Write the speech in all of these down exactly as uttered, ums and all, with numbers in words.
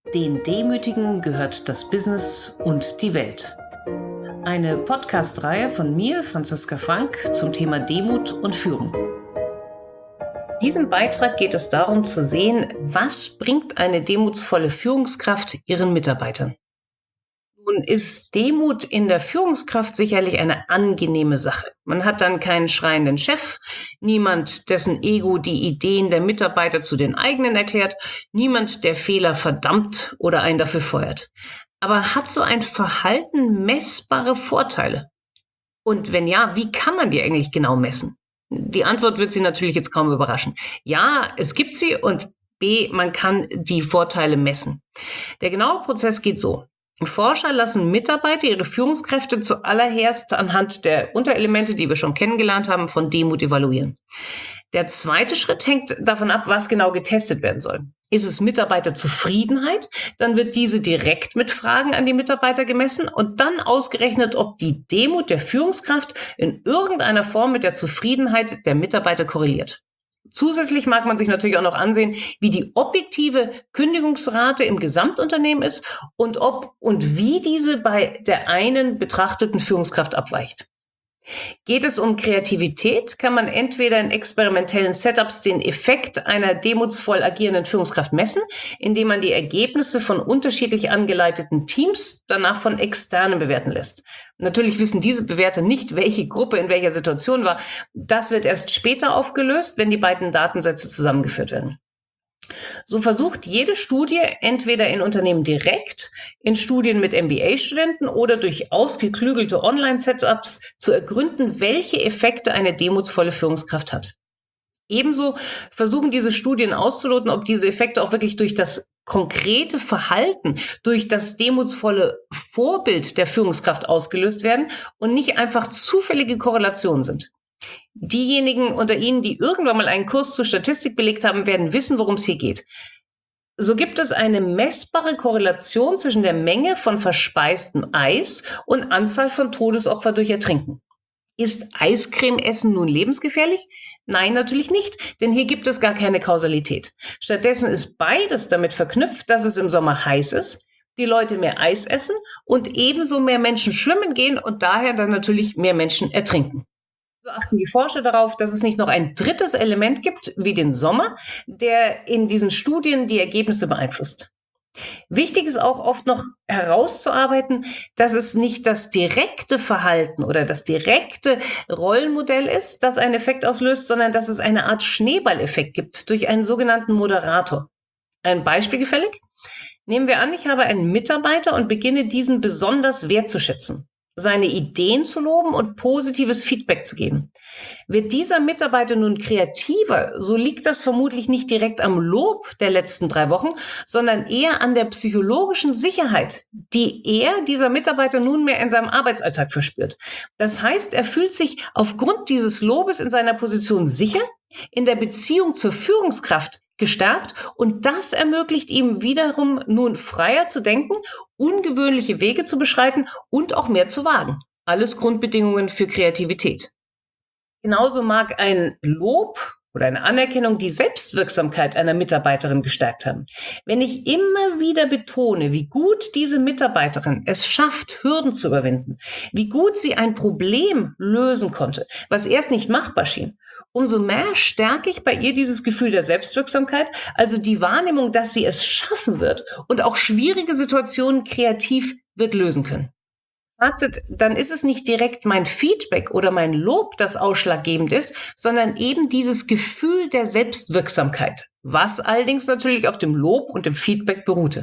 Den Demütigen gehört das Business und die Welt. Eine Podcast-Reihe von mir, Franziska Frank, zum Thema Demut und Führung. In diesem Beitrag geht es darum zu sehen, was bringt eine demutsvolle Führungskraft ihren Mitarbeitern. Nun ist Demut in der Führungskraft sicherlich eine angenehme Sache. Man hat dann keinen schreienden Chef, niemand, dessen Ego die Ideen der Mitarbeiter zu den eigenen erklärt, niemand, der Fehler verdammt oder einen dafür feuert. Aber hat so ein Verhalten messbare Vorteile? Und wenn ja, wie kann man die eigentlich genau messen? Die Antwort wird Sie natürlich jetzt kaum überraschen. Ja, es gibt sie und B, man kann die Vorteile messen. Der genaue Prozess geht so. Forscher lassen Mitarbeiter ihre Führungskräfte zuallererst anhand der Unterelemente, die wir schon kennengelernt haben, von Demut evaluieren. Der zweite Schritt hängt davon ab, was genau getestet werden soll. Ist es Mitarbeiterzufriedenheit, dann wird diese direkt mit Fragen an die Mitarbeiter gemessen und dann ausgerechnet, ob die Demut der Führungskraft in irgendeiner Form mit der Zufriedenheit der Mitarbeiter korreliert. Zusätzlich mag man sich natürlich auch noch ansehen, wie die objektive Kündigungsrate im Gesamtunternehmen ist und ob und wie diese bei der einen betrachteten Führungskraft abweicht. Geht es um Kreativität, kann man entweder in experimentellen Setups den Effekt einer demutsvoll agierenden Führungskraft messen, indem man die Ergebnisse von unterschiedlich angeleiteten Teams danach von Externen bewerten lässt. Natürlich wissen diese Bewerter nicht, welche Gruppe in welcher Situation war. Das wird erst später aufgelöst, wenn die beiden Datensätze zusammengeführt werden. So versucht jede Studie entweder in Unternehmen direkt, in Studien mit M B A-Studenten oder durch ausgeklügelte Online-Setups zu ergründen, welche Effekte eine demutsvolle Führungskraft hat. Ebenso versuchen diese Studien auszuloten, ob diese Effekte auch wirklich durch das konkrete Verhalten, durch das demutsvolle Vorbild der Führungskraft ausgelöst werden und nicht einfach zufällige Korrelationen sind. Diejenigen unter Ihnen, die irgendwann mal einen Kurs zur Statistik belegt haben, werden wissen, worum es hier geht. So gibt es eine messbare Korrelation zwischen der Menge von verspeistem Eis und Anzahl von Todesopfern durch Ertrinken. Ist Eiscreme-Essen nun lebensgefährlich? Nein, natürlich nicht, denn hier gibt es gar keine Kausalität. Stattdessen ist beides damit verknüpft, dass es im Sommer heiß ist, die Leute mehr Eis essen und ebenso mehr Menschen schwimmen gehen und daher dann natürlich mehr Menschen ertrinken. So achten die Forscher darauf, dass es nicht noch ein drittes Element gibt, wie den Sommer, der in diesen Studien die Ergebnisse beeinflusst. Wichtig ist auch oft noch herauszuarbeiten, dass es nicht das direkte Verhalten oder das direkte Rollenmodell ist, das einen Effekt auslöst, sondern dass es eine Art Schneeballeffekt gibt durch einen sogenannten Moderator. Ein Beispiel gefällig? Nehmen wir an, ich habe einen Mitarbeiter und beginne diesen besonders wertzuschätzen, seine Ideen zu loben und positives Feedback zu geben. Wird dieser Mitarbeiter nun kreativer, so liegt das vermutlich nicht direkt am Lob der letzten drei Wochen, sondern eher an der psychologischen Sicherheit, die er, dieser Mitarbeiter, nunmehr in seinem Arbeitsalltag verspürt. Das heißt, er fühlt sich aufgrund dieses Lobes in seiner Position sicher, in der Beziehung zur Führungskraft gestärkt und das ermöglicht ihm wiederum nun freier zu denken, ungewöhnliche Wege zu beschreiten und auch mehr zu wagen. Alles Grundbedingungen für Kreativität. Genauso mag ein Lob oder eine Anerkennung die Selbstwirksamkeit einer Mitarbeiterin gestärkt haben. Wenn ich immer wieder betone, wie gut diese Mitarbeiterin es schafft, Hürden zu überwinden, wie gut sie ein Problem lösen konnte, was erst nicht machbar schien, umso mehr stärke ich bei ihr dieses Gefühl der Selbstwirksamkeit, also die Wahrnehmung, dass sie es schaffen wird und auch schwierige Situationen kreativ wird lösen können. Fazit, dann ist es nicht direkt mein Feedback oder mein Lob, das ausschlaggebend ist, sondern eben dieses Gefühl der Selbstwirksamkeit, was allerdings natürlich auf dem Lob und dem Feedback beruhte.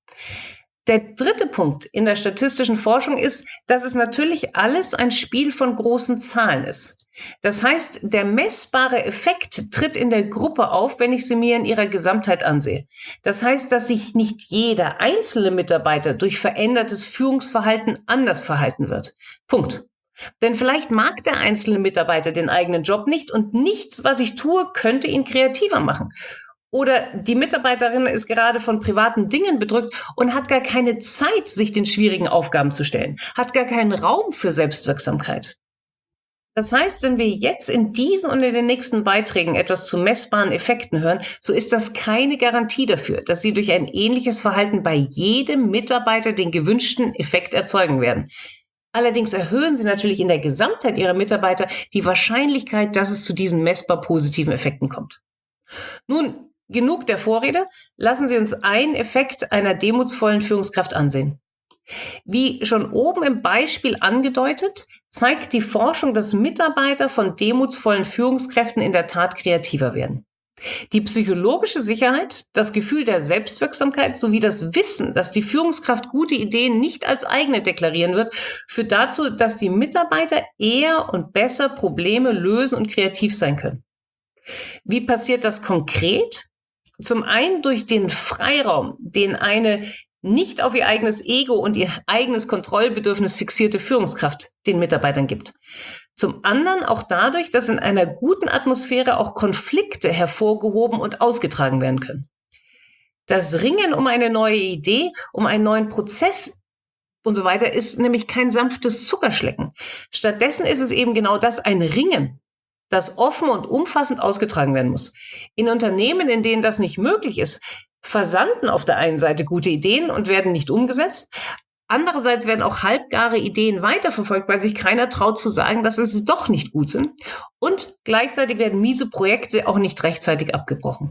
Der dritte Punkt in der statistischen Forschung ist, dass es natürlich alles ein Spiel von großen Zahlen ist. Das heißt, der messbare Effekt tritt in der Gruppe auf, wenn ich sie mir in ihrer Gesamtheit ansehe. Das heißt, dass sich nicht jeder einzelne Mitarbeiter durch verändertes Führungsverhalten anders verhalten wird. Punkt. Denn vielleicht mag der einzelne Mitarbeiter den eigenen Job nicht und nichts, was ich tue, könnte ihn kreativer machen. Oder die Mitarbeiterin ist gerade von privaten Dingen bedrückt und hat gar keine Zeit, sich den schwierigen Aufgaben zu stellen, hat gar keinen Raum für Selbstwirksamkeit. Das heißt, wenn wir jetzt in diesen und in den nächsten Beiträgen etwas zu messbaren Effekten hören, so ist das keine Garantie dafür, dass Sie durch ein ähnliches Verhalten bei jedem Mitarbeiter den gewünschten Effekt erzeugen werden. Allerdings erhöhen Sie natürlich in der Gesamtheit Ihrer Mitarbeiter die Wahrscheinlichkeit, dass es zu diesen messbar positiven Effekten kommt. Nun, genug der Vorrede, lassen Sie uns einen Effekt einer demutsvollen Führungskraft ansehen. Wie schon oben im Beispiel angedeutet, zeigt die Forschung, dass Mitarbeiter von demutsvollen Führungskräften in der Tat kreativer werden. Die psychologische Sicherheit, das Gefühl der Selbstwirksamkeit sowie das Wissen, dass die Führungskraft gute Ideen nicht als eigene deklarieren wird, führt dazu, dass die Mitarbeiter eher und besser Probleme lösen und kreativ sein können. Wie passiert das konkret? Zum einen durch den Freiraum, den eine nicht auf ihr eigenes Ego und ihr eigenes Kontrollbedürfnis fixierte Führungskraft den Mitarbeitern gibt. Zum anderen auch dadurch, dass in einer guten Atmosphäre auch Konflikte hervorgehoben und ausgetragen werden können. Das Ringen um eine neue Idee, um einen neuen Prozess und so weiter ist nämlich kein sanftes Zuckerschlecken. Stattdessen ist es eben genau das, ein Ringen, das offen und umfassend ausgetragen werden muss. In Unternehmen, in denen das nicht möglich ist, versanden auf der einen Seite gute Ideen und werden nicht umgesetzt. Andererseits werden auch halbgare Ideen weiterverfolgt, weil sich keiner traut zu sagen, dass sie doch nicht gut sind. Und gleichzeitig werden miese Projekte auch nicht rechtzeitig abgebrochen.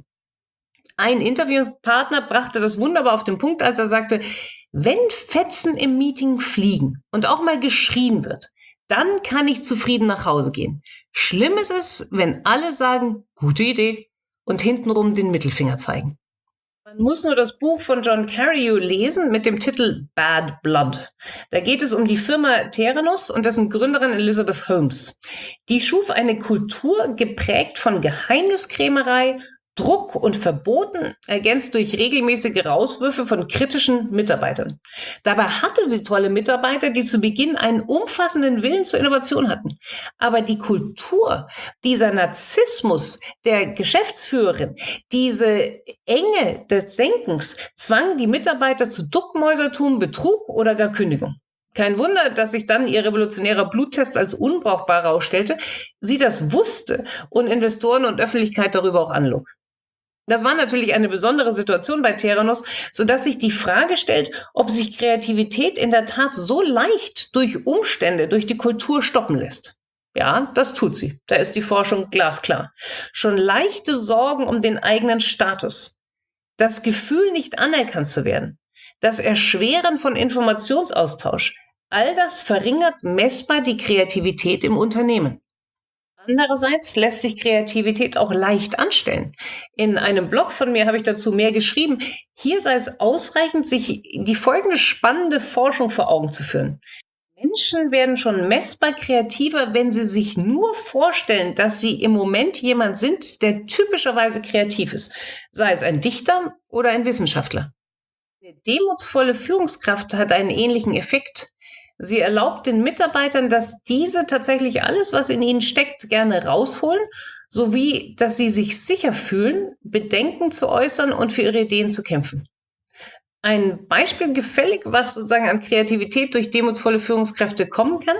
Ein Interviewpartner brachte das wunderbar auf den Punkt, als er sagte, wenn Fetzen im Meeting fliegen und auch mal geschrien wird, dann kann ich zufrieden nach Hause gehen. Schlimm ist es, wenn alle sagen, gute Idee, und hintenrum den Mittelfinger zeigen. Man muss nur das Buch von John Carreyrou lesen mit dem Titel Bad Blood. Da geht es um die Firma Theranos und dessen Gründerin Elizabeth Holmes. Die schuf eine Kultur geprägt von Geheimniskrämerei, Druck und Verboten, ergänzt durch regelmäßige Rauswürfe von kritischen Mitarbeitern. Dabei hatte sie tolle Mitarbeiter, die zu Beginn einen umfassenden Willen zur Innovation hatten. Aber die Kultur, dieser Narzissmus der Geschäftsführerin, diese Enge des Denkens zwang die Mitarbeiter zu Duckmäusertum, Betrug oder gar Kündigung. Kein Wunder, dass sich dann ihr revolutionärer Bluttest als unbrauchbar herausstellte, sie das wusste und Investoren und Öffentlichkeit darüber auch anlog. Das war natürlich eine besondere Situation bei Theranos, sodass sich die Frage stellt, ob sich Kreativität in der Tat so leicht durch Umstände, durch die Kultur stoppen lässt. Ja, das tut sie. Da ist die Forschung glasklar. Schon leichte Sorgen um den eigenen Status, das Gefühl, nicht anerkannt zu werden, das Erschweren von Informationsaustausch, all das verringert messbar die Kreativität im Unternehmen. Andererseits lässt sich Kreativität auch leicht anstellen. In einem Blog von mir habe ich dazu mehr geschrieben. Hier sei es ausreichend, sich die folgende spannende Forschung vor Augen zu führen. Menschen werden schon messbar kreativer, wenn sie sich nur vorstellen, dass sie im Moment jemand sind, der typischerweise kreativ ist, sei es ein Dichter oder ein Wissenschaftler. Eine demutsvolle Führungskraft hat einen ähnlichen Effekt. Sie erlaubt den Mitarbeitern, dass diese tatsächlich alles, was in ihnen steckt, gerne rausholen, sowie dass sie sich sicher fühlen, Bedenken zu äußern und für ihre Ideen zu kämpfen. Ein Beispiel gefällig, was sozusagen an Kreativität durch demutsvolle Führungskräfte kommen kann.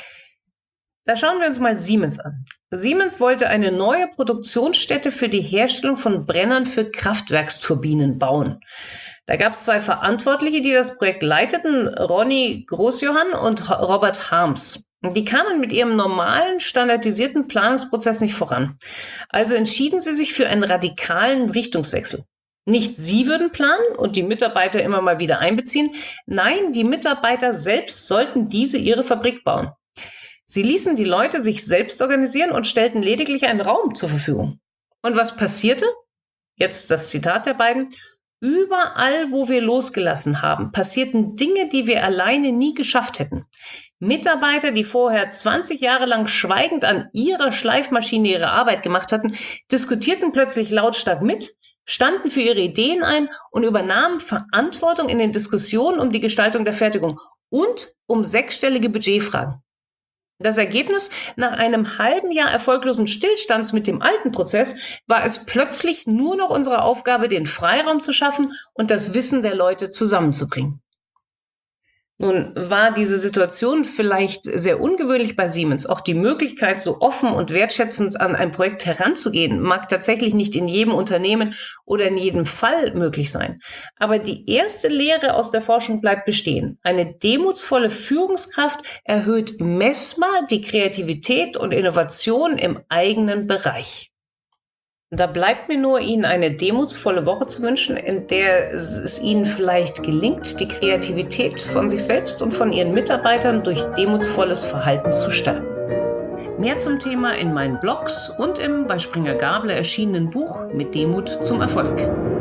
Da schauen wir uns mal Siemens an. Siemens wollte eine neue Produktionsstätte für die Herstellung von Brennern für Kraftwerksturbinen bauen. Da gab es zwei Verantwortliche, die das Projekt leiteten, Ronny Großjohann und Robert Harms. Die kamen mit ihrem normalen, standardisierten Planungsprozess nicht voran. Also entschieden sie sich für einen radikalen Richtungswechsel. Nicht sie würden planen und die Mitarbeiter immer mal wieder einbeziehen. Nein, die Mitarbeiter selbst sollten diese ihre Fabrik bauen. Sie ließen die Leute sich selbst organisieren und stellten lediglich einen Raum zur Verfügung. Und was passierte? Jetzt das Zitat der beiden. Überall, wo wir losgelassen haben, passierten Dinge, die wir alleine nie geschafft hätten. Mitarbeiter, die vorher zwanzig Jahre lang schweigend an ihrer Schleifmaschine ihre Arbeit gemacht hatten, diskutierten plötzlich lautstark mit, standen für ihre Ideen ein und übernahmen Verantwortung in den Diskussionen um die Gestaltung der Fertigung und um sechsstellige Budgetfragen. Das Ergebnis: Nach einem halben Jahr erfolglosen Stillstands mit dem alten Prozess war es plötzlich nur noch unsere Aufgabe, den Freiraum zu schaffen und das Wissen der Leute zusammenzubringen. Nun war diese Situation vielleicht sehr ungewöhnlich bei Siemens. Auch die Möglichkeit, so offen und wertschätzend an ein Projekt heranzugehen, mag tatsächlich nicht in jedem Unternehmen oder in jedem Fall möglich sein. Aber die erste Lehre aus der Forschung bleibt bestehen. Eine demutsvolle Führungskraft erhöht messbar die Kreativität und Innovation im eigenen Bereich. Da bleibt mir nur, Ihnen eine demutsvolle Woche zu wünschen, in der es Ihnen vielleicht gelingt, die Kreativität von sich selbst und von Ihren Mitarbeitern durch demutsvolles Verhalten zu stärken. Mehr zum Thema in meinen Blogs und im bei Springer Gabler erschienenen Buch Mit Demut zum Erfolg.